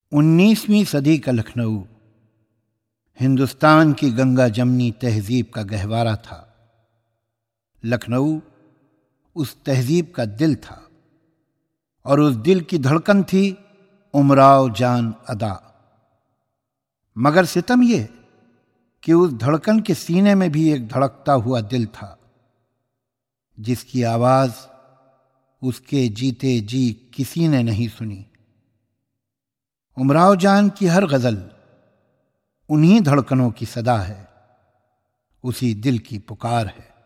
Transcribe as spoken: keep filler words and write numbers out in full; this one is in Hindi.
उन्नीसवीं सदी का लखनऊ हिंदुस्तान की गंगा जमनी तहजीब का गहवारा था। लखनऊ उस तहजीब का दिल था और उस दिल की धड़कन थी उमराव जान अदा। मगर सितम यह कि उस धड़कन के सीने में भी एक धड़कता हुआ दिल था, जिसकी आवाज उसके जीते जी किसी ने नहीं सुनी। उमराव जान की हर गजल उन्हीं धड़कनों की सदा है, उसी दिल की पुकार है।